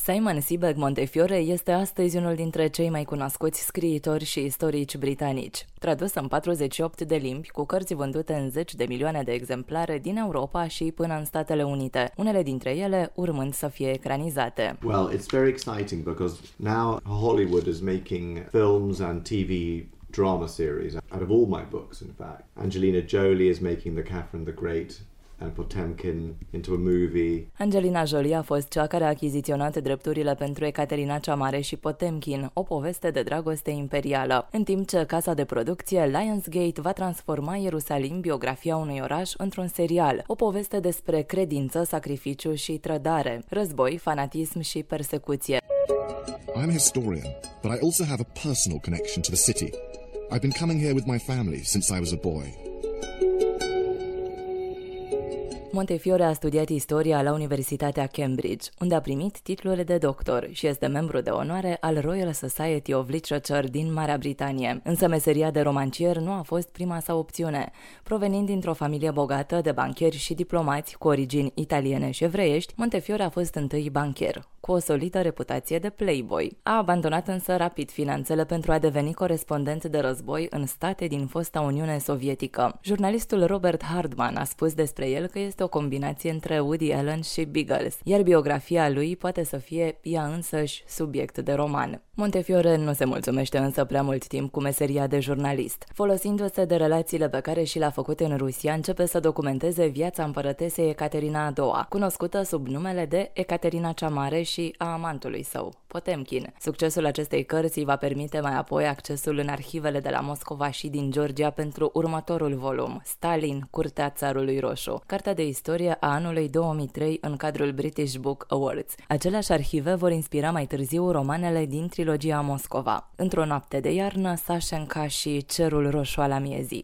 Simon Sebag Montefiore este astăzi unul dintre cei mai cunoscuți scriitori și istorici britanici. Tradus în 48 de limbi, cu cărți vândute în 10 de milioane de exemplare din Europa și până în Statele Unite, unele dintre ele urmând să fie ecranizate. Well, it's very exciting because now Hollywood is making films and TV drama series out of all my books, in fact. Angelina Jolie is making The Catherine the Great and Potemkin into a movie. Angelina Jolie a fost cea care a achiziționat drepturile pentru Ecaterina cea Mare și Potemkin, o poveste de dragoste imperială, în timp ce casa de producție Lionsgate va transforma Ierusalim, biografia unui oraș, într-un serial, o poveste despre credință, sacrificiu și trădare, război, fanatism și persecuție. I'm a historian, but I also have a personal connection to the city. I've been coming here with my family since I was a boy. Montefiore a studiat istoria la Universitatea Cambridge, unde a primit titlul de doctor și este membru de onoare al Royal Society of Literature din Marea Britanie. Însă meseria de romancier nu a fost prima sa opțiune. Provenind dintr-o familie bogată de bancheri și diplomați cu origini italiene și evreiești, Montefiore a fost întâi bancher, cu o solidă reputație de playboy. A abandonat însă rapid finanțele pentru a deveni corespondent de război în state din fosta Uniune Sovietică. Jurnalistul Robert Hardman a spus despre el că este o combinație între Woody Allen și Biggles, iar biografia lui poate să fie ea însăși subiect de roman. Montefiore nu se mulțumește însă prea mult timp cu meseria de jurnalist. Folosindu-se de relațiile pe care și le-a făcut în Rusia, începe să documenteze viața împărătesei Ecaterina a II-a, cunoscută sub numele de Ecaterina cea Mare și a amantului său, Potemkin. Succesul acestei cărți îi va permite mai apoi accesul în arhivele de la Moscova și din Georgia pentru următorul volum, Stalin, Curtea Țarului Roșu, cartea de istorie a anului 2003 în cadrul British Book Awards. Aceleași arhive vor inspira mai târziu romanele din trilogia Moscova, Într-o noapte de iarnă, Sașenka și Cerul Roșu al amiezii.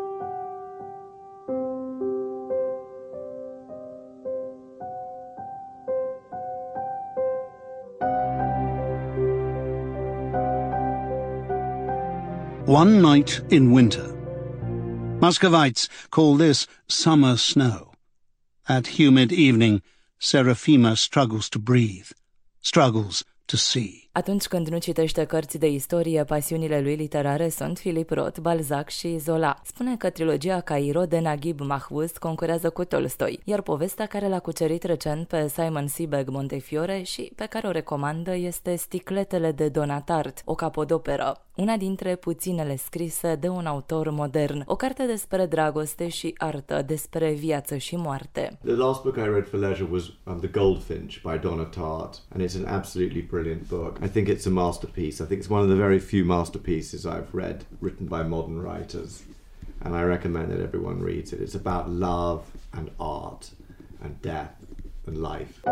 One night in winter. Muscovites call this summer snow. At humid evening, Serafima struggles to breathe, struggles to see. Atunci când nu citește cărți de istorie, pasiunile lui literare sunt Philip Roth, Balzac și Zola. Spune că trilogia Cairo de Naguib Mahfouz concurează cu Tolstoi, iar povestea care l-a cucerit recent pe Simon Sebag Montefiore și pe care o recomandă este Sticletele de Donatart, o capodoperă, una dintre puținele scrise de un autor modern, o carte despre dragoste și artă, despre viață și moarte. The last book I read for leisure was The Goldfinch by Donna Tartt, and it's an absolutely brilliant book. I think it's a masterpiece. I think it's one of the very few masterpieces I've read written by modern writers, and I recommend that everyone reads it. It's about love and art and death and life.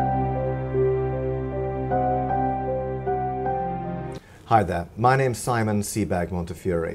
Hi there, my name's Simon Sebag Montefiore.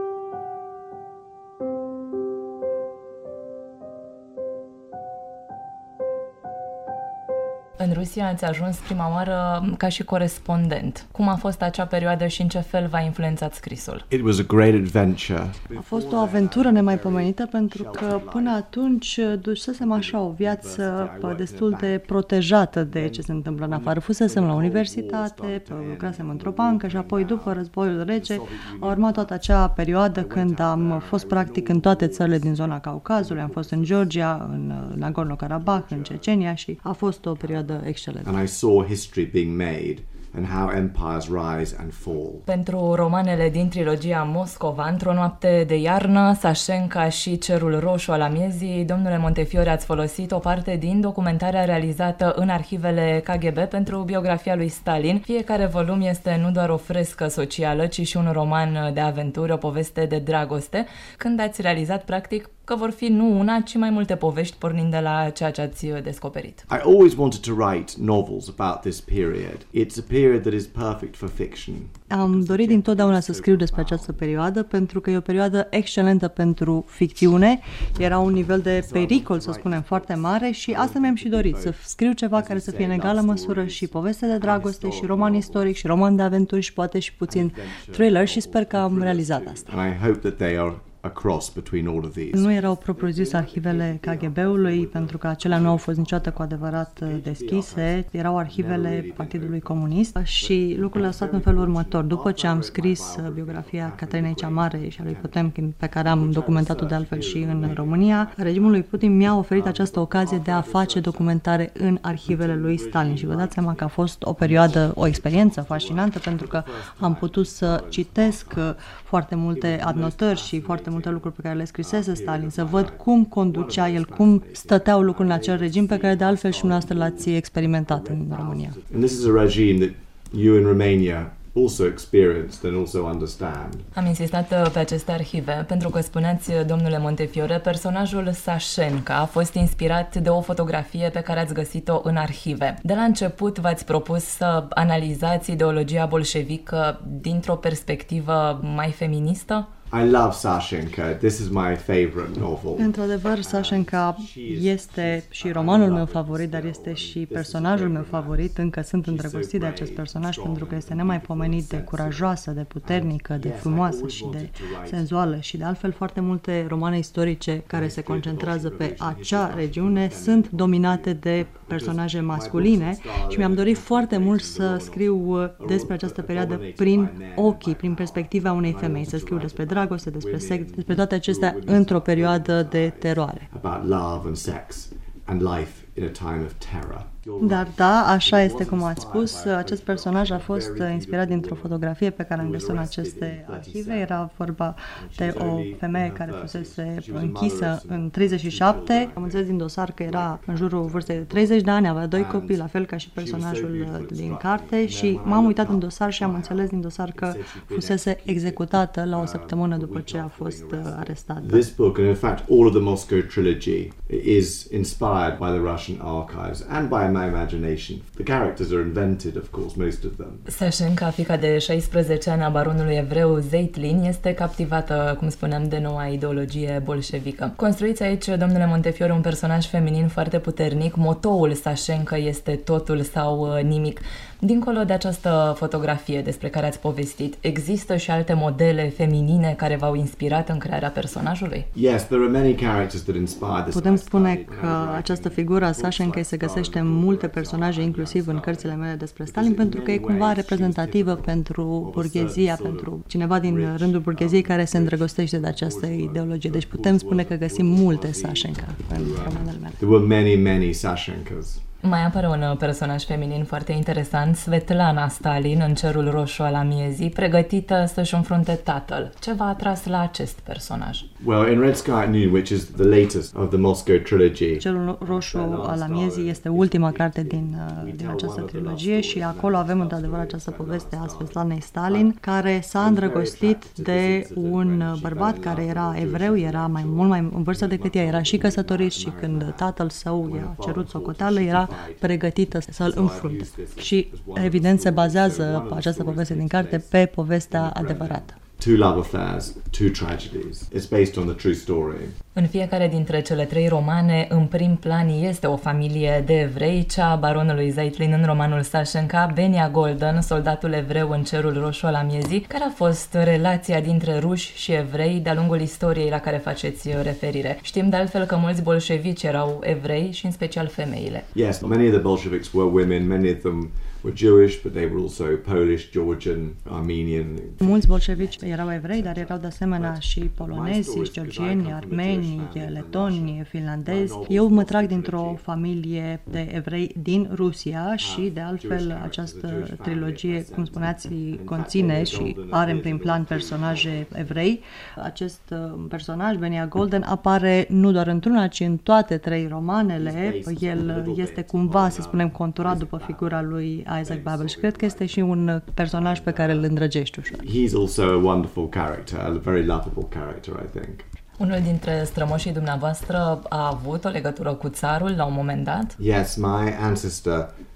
În Rusia ați ajuns prima oară ca și corespondent. Cum a fost acea perioadă și în ce fel v-a influențat scrisul? It was a great adventure. A fost o aventură nemaipomenită pentru că până atunci dusesem așa o viață destul de protejată de ce se întâmplă în afară. Fusesem la universitate, lucrasem într-o bancă și apoi după războiul rece a urmat toată acea perioadă când am fost practic în toate țările din zona Caucazului. Am fost în Georgia, în Nagorno-Karabakh, în Cecenia și a fost o perioadă excelent. And I saw history being made and how empires rise and fall. Pentru romanele din trilogia Moscova, Într-o noapte de iarnă, Sașenka și Cerul Roșu al amiezii, domnule Montefiore, ați folosit o parte din documentarea realizată în arhivele KGB pentru biografia lui Stalin. Fiecare volum este nu doar o frescă socială, ci și un roman de aventură, o poveste de dragoste, când ați realizat practic că vor fi nu una, ci mai multe povești pornind de la ceea ce ați descoperit. I always wanted to write novels about this period. It's a period that is perfect for fiction. Am dorit dintotdeauna să scriu despre această perioadă pentru că e o perioadă excelentă pentru ficțiune. Era un nivel de pericol, să spunem, foarte mare și asta mi-am și dorit, să scriu ceva care să fie în egală măsură și poveste de dragoste și roman istoric și roman de aventuri și poate și puțin thriller și sper că am realizat asta. And I hope that they are a cross between all of these. Nu erau propriu-zis arhivele KGB-ului, pentru că acelea nu au fost niciodată cu adevărat deschise. Erau arhivele Partidului Comunist și lucrurile au stat în felul următor. După ce am scris biografia Caterinei cea Mare și a lui Potemkin, pe care am documentat-o de altfel și în România, regimul lui Putin mi-a oferit această ocazie de a face documentare în arhivele lui Stalin și vă dați seama că a fost o perioadă, o experiență fascinantă, pentru că am putut să citesc foarte multe adnotări și foarte multe lucruri pe care le scrisese Stalin, să văd cum conducea el, cum stăteau lucrurile în acel regim pe care de altfel și dumneavoastră l-ați experimentat în România. And this is a regime that you in Romania also experienced and also understand. Am insistat pe aceste arhive pentru că spuneați, domnule Montefiore, personajul Sașenca a fost inspirat de o fotografie pe care ați găsit-o în arhive. De la început v-ați propus să analizați ideologia bolșevică dintr-o perspectivă mai feministă? I love Sashenka. This is my favorite novel. Într-adevăr, Sașenca este și romanul meu favorit, dar este și personajul meu favorit. Încă sunt îndrăgostit de acest personaj pentru că este nemaipomenit de curajoasă, de puternică, de frumoasă și de senzuală. Și de altfel, foarte multe romane istorice care se concentrează pe acea regiune sunt dominate de personaje masculine și mi-am dorit foarte mult să scriu despre această perioadă prin ochii, prin perspectiva unei femei, să scriu despre dragoste, despre sex, despre toate acestea într-o perioadă de teroare. About love and sex and life in a time of terror. Dar da, așa este cum ați spus, acest personaj a fost inspirat dintr-o fotografie pe care am găsit în aceste arhive. Era vorba de o femeie care fusese închisă în 37. Am înțeles din dosar că era în jurul vârstei de 30 de ani, avea 2 copii, la fel ca și personajul din carte, și m-am uitat în dosar și am înțeles din dosar că fusese executată la o săptămână după ce a fost arestată. This book, and in fact all of the Moscow trilogy, is inspired by the Russian archives and by my imagination. The characters are invented, of course, most of them. Sașenca, fiica de 16 ani a baronului evreu Zeitlin, este captivată, cum spuneam, de noua ideologie bolșevică. Construiți aici, domnule Montefiore, un personaj feminin foarte puternic. Motoul Sașenca este totul sau nimic. Dincolo de această fotografie despre care ați povestit, există și alte modele feminine care v-au inspirat în crearea personajului? Yes, there are many characters that inspire this. Putem spune că această figură a Sașencai se găsește în multe personaje, inclusiv în cărțile mele despre Stalin, pentru că e cumva reprezentativă pentru burghezia, pentru cineva din rândul burgheziei care se îndrăgostește de această ideologie. Deci putem spune că găsim multe Sașenca în romanele mele. There were many Sashenkas. Mai apare un personaj feminin foarte interesant, Svetlana Stalin, în cerul roșu al amiezii, pregătită să-și înfrunte tatăl. Ce v-a atras la acest personaj? Well, in Red Sky at Noon, which is the latest of the Moscow trilogy. Cerul roșu al amiezii este ultima carte din această trilogie și acolo avem într-adevăr această poveste a Svetlanei Stalin, care s-a îndrăgostit de un bărbat care era evreu, era mult mai în vârstă decât ea, era și căsătorit și când tatăl său i-a cerut socoteală, era pregătită să-l înfrunte. Și evident se bazează această poveste din carte pe povestea adevărată. Two love affairs, two tragedies. It's based on the true story. În fiecare dintre cele 3 romane, în prim plan este o familie de evrei, cea a baronului Zeitlin în romanul Sașenca, Benia Golden, soldatul evreu în cerul roșu al amiezii. Care a fost relația dintre ruși și evrei de-a lungul istoriei la care faceți referire? Știm de altfel că mulți bolșevici erau evrei și în special femeile. Yes, many of the Bolsheviks were women, many of them were Jewish, but they were also Polish, Georgian, Armenian. Mulți bolșevici erau evrei, dar erau de asemenea și polonezi, georgieni, armeni, letoni, finlandezi. Eu mă trag dintr-o familie de evrei din Rusia și, de altfel, această trilogie, cum spuneați, conține și are în prim plan personaje evrei. Acest personaj, Benia Golden, apare nu doar într-una, ci în toate 3 romanele. El este cumva, să spunem, conturat după figura lui Isaac Babel și cred că este și un personaj pe care îl îndrăgești ușor. He's also a wonderful character, a very lovable character, I think. Unul dintre strămoșii dumneavoastră a avut o legătură cu țarul la un moment dat? Yes, my ancestor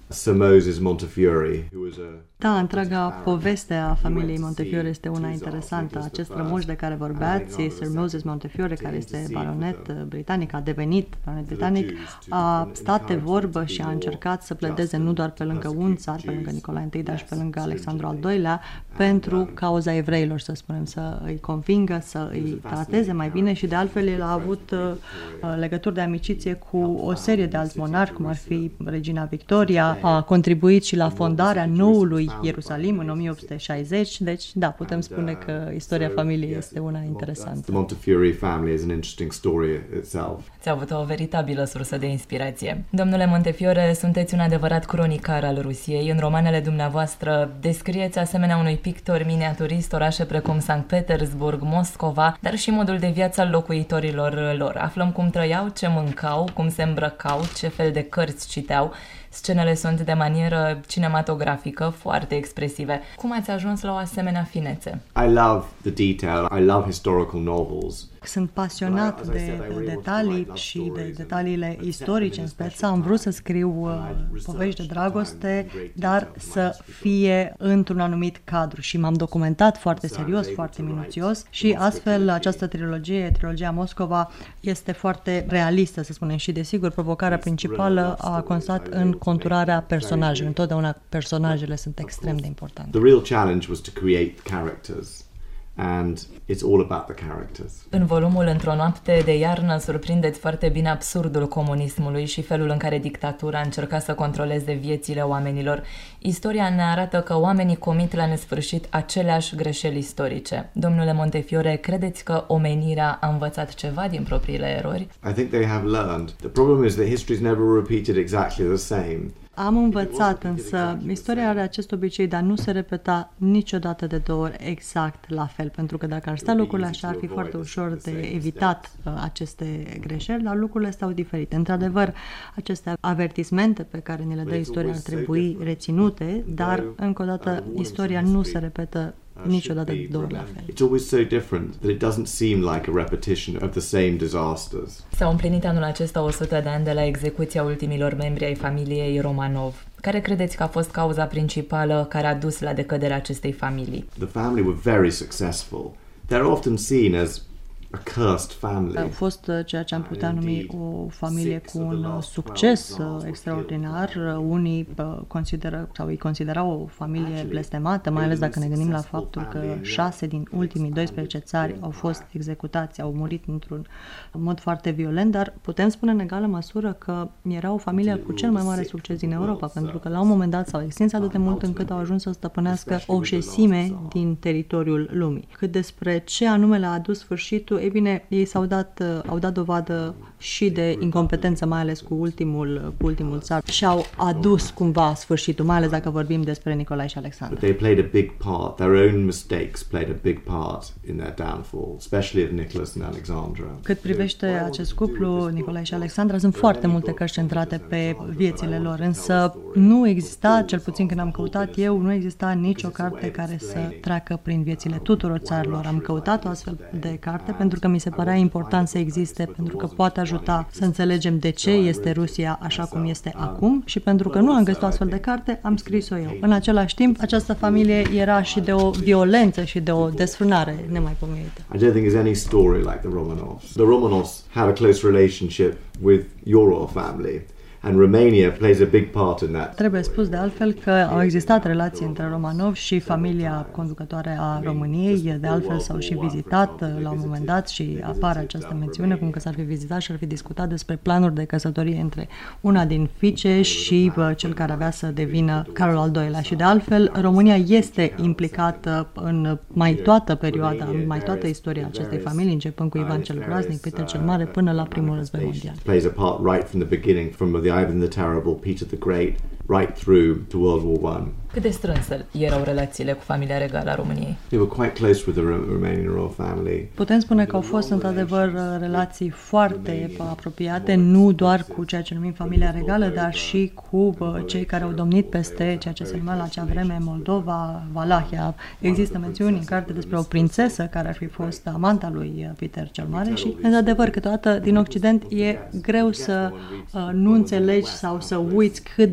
Sir Moses Montefiore, who was Da, întreaga poveste a familiei Montefiore este una interesantă. Acest rămuș de care vorbeați, Sir Moses Montefiore, care este baronet britanic, a devenit baronet britanic, a stat de vorbă și a încercat să pledeze nu doar pe lângă un țar, pe lângă Nicolae I, dar și pe lângă Alexandru al II-lea, pentru cauza evreilor, să spunem, să îi convingă, să îi trateze mai bine și de altfel el a avut legături de amiciție cu o serie de alți monarhi, cum ar fi regina Victoria, a contribuit și la fondarea noului Ierusalim în 1860, deci da, putem spune că istoria familiei este una interesantă. The Montefiore family is an interesting story itself. Ați avut o veritabilă sursă de inspirație. Domnule Montefiore, sunteți un adevărat cronicar al Rusiei. În romanele dumneavoastră descrieți asemenea unui pictor miniaturist orașe precum Sankt Petersburg, Moscova, dar și modul de viață al locuitorilor lor. Aflăm cum trăiau, ce mâncau, cum se îmbrăcau, ce fel de cărți citeau. Scenele sunt de manieră cinematografică, foarte expresive. Cum ați ajuns la o asemenea finețe? I love the detail. I love historical novels. Sunt pasionat de detalii și de detaliile istorice în speță. Am vrut să scriu povești de dragoste, dar să fie într-un anumit cadru și m-am documentat foarte serios, foarte minuțios și astfel această trilogia Moscova, este foarte realistă, să spunem, și desigur provocarea principală a constat în conturarea personajelor. Întotdeauna personajele sunt extrem de importante. The real challenge was to create characters. And it's all about the characters. În volumul Într-o noapte de iarnă surprindeți foarte bine absurdul comunismului și felul în care dictatura încerca să controleze viețile oamenilor. Istoria ne arată că oamenii comit la nesfârșit aceleași greșeli istorice. Domnule Montefiore, credeți că omenirea a învățat ceva din propriile erori? I think they have learned. The problem is that history is never repeated exactly the same. Am învățat, însă istoria are acest obicei de a nu se repeta niciodată de două ori exact la fel, pentru că dacă ar sta lucrurile așa, ar fi foarte ușor de evitat aceste greșeli, dar lucrurile stau diferite. Într-adevăr, aceste avertismente pe care ne le dă istoria ar trebui reținute, dar, încă o dată, istoria nu se repetă niciodată de două ori la fel. It's always so different that it doesn't seem like a repetition of the same disasters. S-au împlinit anul acesta 100 de ani de la execuția ultimilor membri ai familiei Romanov. Care credeți că a fost cauza principală care a dus la decăderea acestei familii? The family were very successful. They're often seen as a cursed family. Au fost ceea ce am putea numi o familie cu un succes extraordinar. Unii consideră sau îi considerau o familie blestemată, mai ales dacă ne gândim la faptul că 6 din ultimii 12 țari au fost executați, au murit într-un mod foarte violent, dar putem spune în egală măsură că era o familie cu cel mai mare succes din Europa, pentru că la un moment dat s-au extins atât de mult încât au ajuns să stăpânească o șesime din teritoriul lumii. Cât despre ce anume le-a adus sfârșitul, ei bine, ei au dat dovadă și de incompetență, mai ales cu ultimul țar, și au adus cumva sfârșitul, mai ales dacă vorbim despre Nicolae și Alexandru. They played a big part. Their own mistakes played a big part in their downfall, especially of Nicholas and Alexandra. Cât privește acest cuplu, Nicolae și Alexandra, sunt foarte multe cărți centrate pe viețile lor, însă nu exista, cel puțin când am căutat eu, nu exista nicio carte care să treacă prin viețile tuturor țarilor. Am căutat o astfel de carte pentru că mi se părea important să existe, pentru că poate ajuta să înțelegem de ce este Rusia așa cum este acum și pentru că nu am găsit o astfel de carte, am scris-o eu. În același timp, această familie era și de o violență și de o desfrânare nemaipomenită. I don't think there's any story like the Romanovs. The Romanovs had a close relationship with your royal family. And Romania plays a big part in that. Trebuie spus de altfel că au existat relații între Romanov și familia conducătoare a României. De altfel s-au și vizitat la un moment dat și apare această mențiune cum că s-ar fi vizitat și ar fi discutat despre planuri de căsătorie între una din fiice și cel care avea să devină Carol al II-lea. Și de altfel România este implicată în mai toată perioada, în mai toată istoria acestei familii, începând cu Ivan cel Groaznic, Peter cel Mare, până la primul război mondial. Plays a part right from the beginning, from Ivan the Terrible, Peter the Great, right through to World War I. Cât de strânse erau relațiile cu familia regală a României? They were quite close with the Romanian royal family. Putem spune că au fost într-adevăr relații foarte apropiate, nu doar cu ceea ce numim familia regală, dar și cu cei care au domnit peste ceea ce se numea la acea vreme Moldova, Valahia. Există mențiuni în carte despre o prințesă care ar fi fost amanta lui Peter cel Mare și, într-adevăr, câteodată din Occident e greu să nu înțelegi sau să uiți cât de apropiat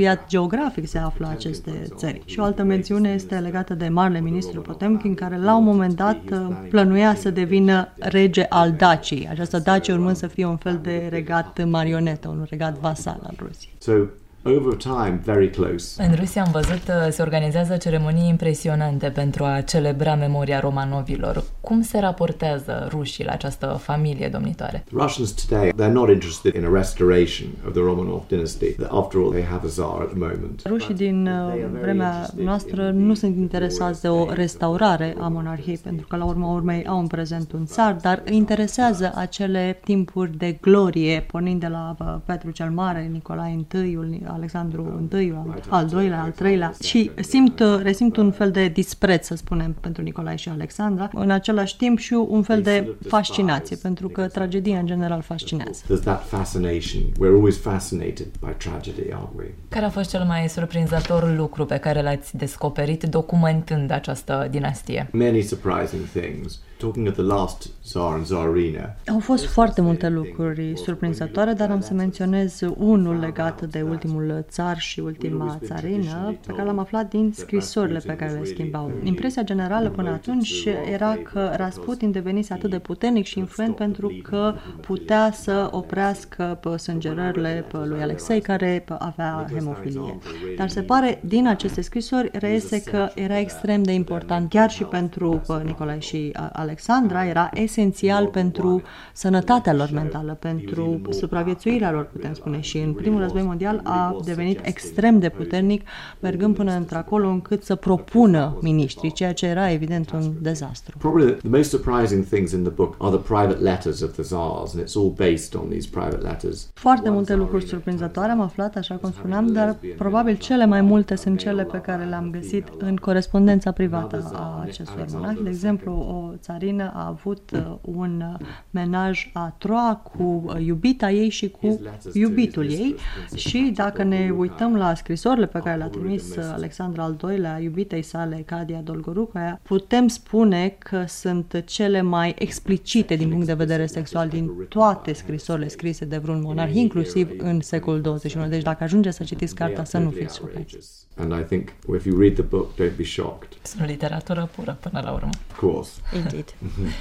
apropiat geografic se află aceste țări. Și o altă mențiune este legată de marele ministru Potemkin, care la un moment dat plănuia să devină rege al Daciei. Această Dacie urmând să fie un fel de regat marionetă, un regat vasal al Rusiei. So, over time, very close. În Rusia am văzut se organizează ceremonii impresionante pentru a celebra memoria Romanovilor. Cum se raportează rușii la această familie domnitoare? Russians today, they're not interested in a restoration of the Romanov dynasty. After all, they have a Tsar at the moment. Rușii din vremea noastră nu sunt interesați de o restaurare a monarhiei, pentru că la urma urmei au în prezent un țar, dar îi interesează acele timpuri de glorie, pornind de la Petru cel Mare, Nicolae I, Alexandru I, al doilea, al treilea, și resimt un fel de dispreț, să spunem, pentru Nicolae și Alexandra, în același timp și un fel de fascinație, pentru că tragedia în general fascinează. There's that fascination. We're always fascinated by tragedy, aren't we? Care a fost cel mai surprinzător lucru pe care l-ați descoperit documentând această dinastie? Many surprising things. Talking of the last Tsar and Tsarina. Au fost foarte multe lucruri surprinzătoare, dar am să menționez unul legat de ultimul țar și ultima țarină, pe care l-am aflat din scrisorile pe care le schimbau. Impresia generală până atunci era că Rasputin devenise atât de puternic și influent pentru că putea să oprească sângerările lui Alexei, care avea hemofilie. Dar se pare, din aceste scrisori, reiese că era extrem de important, chiar și pentru Nicolae și Alexandra, era esențial pentru sănătatea lor mentală, pentru supraviețuirea lor, putem spune, și în primul război mondial a devenit extrem de puternic, mergând până într-acolo încât să propună miniștri, ceea ce era evident un dezastru. Probably the most surprising things in the book are the private letters of the Tsars, and it's all based on these private letters. Foarte multe lucruri surprinzătoare am aflat, așa cum spuneam, dar probabil cele mai multe sunt cele pe care le-am găsit în corespondența privată a acestor monahi. De exemplu, o țarină a avut un menaj a trois cu iubita ei și cu iubitul ei, și dacă ne uităm la scrisorile pe care le-a trimis Alexandra al II-lea iubitei sale, Cadia Dolgorucoaia, putem spune că sunt cele mai explicite din punct de vedere sexual din toate scrisorile scrise de vreun monarh, inclusiv în secolul 21. Deci dacă ajungeți să citiți cartea, să nu fiți șocați. And I think if you read the book, don't be shocked. Sunt literatură pură până la urmă. Of course. Indeed.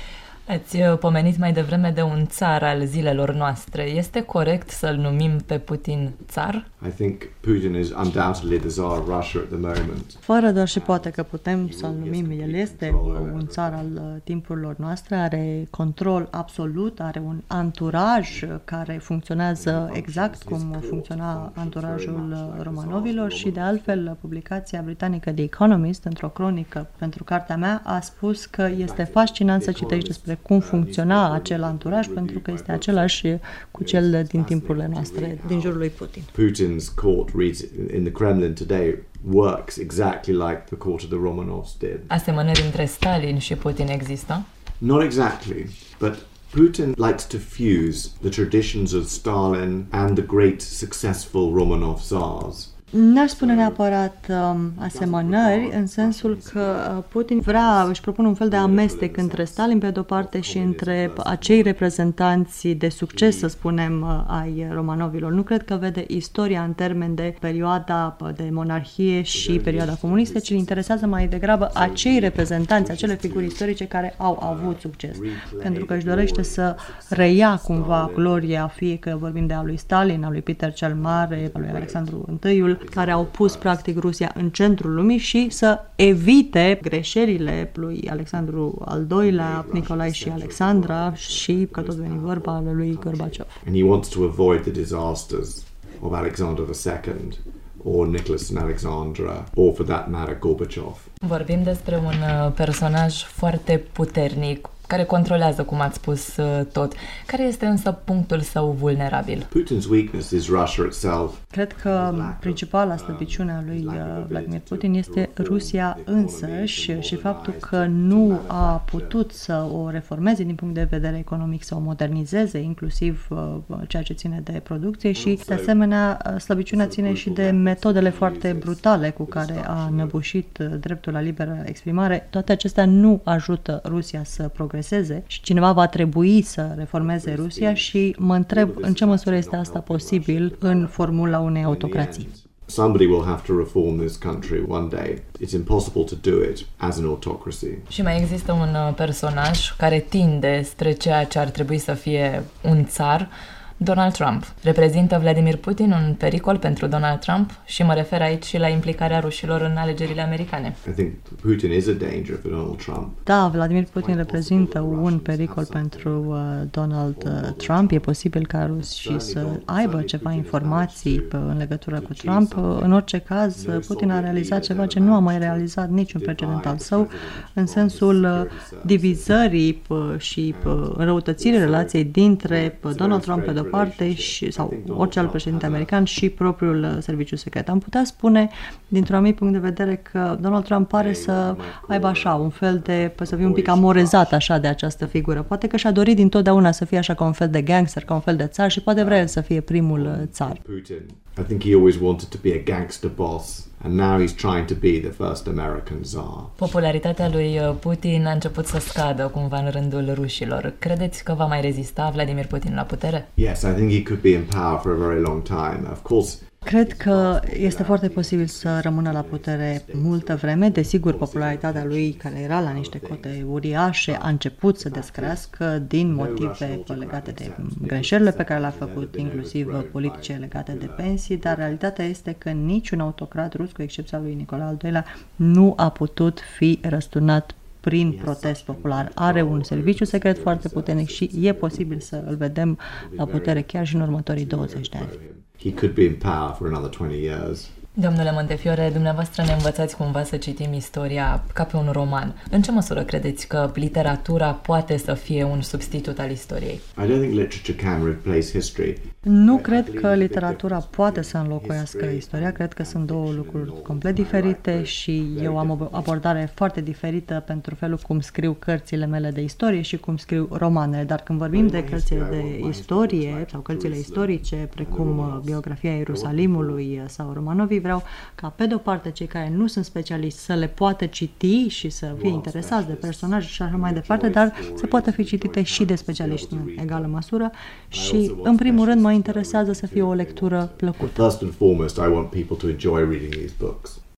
Ați pomenit mai devreme de un țar al zilelor noastre. Este corect să-l numim pe Putin țar? I think Putin is undoubtedly the Tsar of Russia at the moment. Fără doar și poate că putem să-l numim. El este un țar al timpurilor noastre, are control absolut, are un anturaj care funcționează exact cum funcționa anturajul Romanovilor și, de altfel, publicația britanică The Economist, într-o cronică pentru cartea mea, a spus că este fascinant să citești despre cum funcționa acel anturaj, pentru că este același cu cel din timpurile noastre, din jurul lui Putin. Putin's court in the Kremlin today works exactly like the court of the Romanovs did. Asemănări între Stalin și Putin există? Not exactly, but Putin likes to fuse the traditions of Stalin and the great successful Romanov Tsars. N-aș spune neapărat asemănări, în sensul că Putin își propune un fel de amestec între Stalin pe de-o parte și între acei reprezentanți de succes, să spunem, ai Romanovilor. Nu cred că vede istoria în termen de perioada de monarhie și perioada comunistă, ci îl interesează mai degrabă acei reprezentanți, acele figuri istorice care au avut succes. Pentru că își dorește să reia cumva gloria, fie că vorbim de a lui Stalin, a lui Peter cel Mare, a lui Alexandru I, care au pus practic Rusia în centrul lumii, și să evite greșelile lui Alexandru al II-lea, Nicolae și Alexandra, și, că tot veni vorba, lui Gorbaciov. And he wants to avoid the disasters of Alexander II or Nicholas and Alexandra, or for that matter Gorbachev. Vorbim despre un personaj foarte puternic, care controlează, cum ați spus, tot. Care este însă punctul său vulnerabil? Putin's weakness is Russia itself. Cred că principala slăbiciune a lui Vladimir Putin este Rusia însăși și faptul că nu a putut să o reformeze din punct de vedere economic, să o modernizeze, inclusiv ceea ce ține de producție, și, de asemenea, slăbiciunea ține și de metodele foarte brutale cu care a înăbușit dreptul la liberă exprimare. Toate acestea nu ajută Rusia să progreseze și cineva va trebui să reformeze Rusia, și mă întreb în ce măsură este asta posibil în formula unei autocrații. Somebody will have to reform this country one day. It's impossible to do it as an autocracy. Și mai există un personaj care tinde spre ceea ce ar trebui să fie un țar, Donald Trump. Reprezintă Vladimir Putin un pericol pentru Donald Trump și mă refer aici și la implicarea rușilor în alegerile americane. I think Putin is a danger for Donald Trump. Da, Vladimir Putin reprezintă un pericol pentru Donald Trump. E posibil ca rușii să aibă ceva informații în legătură cu Trump. În orice caz, Putin a realizat ceva ce nu a mai realizat niciun precedent al său, în sensul divizării și înrăutățirii relației dintre Donald Trump pe de-o parte sau orice alt președinte american și propriul serviciu secret. Am putea spune, dintr-un anumit punct de vedere, că Donald Trump pare să aibă așa un fel de, să fie un pic amorezat așa de această figură. Poate că și-a dorit dintotdeauna să fie așa ca un fel de gangster, ca un fel de țar și poate vrea el să fie primul țar. I think he always wanted to be a gangster boss. And now he's trying to be the first American czar. Popularitatea lui Putin a început să scadă cumva în rândul rușilor. Credeți că va mai rezista Vladimir Putin la putere? Yes, I think he could be in power for a very long time. Of course, cred că este foarte posibil să rămână la putere multă vreme. Desigur, popularitatea lui, care era la niște cote uriașe, a început să descrească din motive legate de greșelile pe care le-a făcut, inclusiv politice legate de pensii, dar realitatea este că niciun autocrat rus, cu excepția lui Nicolae al II-lea, nu a putut fi răsturnat prin protest popular. Are un serviciu secret foarte puternic și e posibil să îl vedem la putere chiar și în următorii 20 de ani. He could be in power for another 20 years. Domnule Montefiore, dumneavoastră ne învățați cumva să citim istoria ca pe un roman. În ce măsură credeți că literatura poate să fie un substitut al istoriei? I don't think literature can replace history. Nu cred că literatura poate să înlocuiască istoria, cred că sunt două lucruri complet diferite și eu am o abordare foarte diferită pentru felul cum scriu cărțile mele de istorie și cum scriu romanele, dar când vorbim de cărțile de istorie sau cărțile istorice, precum biografia Ierusalimului sau Romanovii, vreau ca pe de-o parte cei care nu sunt specialiști să le poată citi și să fie interesați de personaje și așa mai departe, dar să poată fi citite și de specialiști în egală măsură și, în primul rând, mă interesează să fie o lectură plăcută. First and foremost, I want people to enjoy reading these books.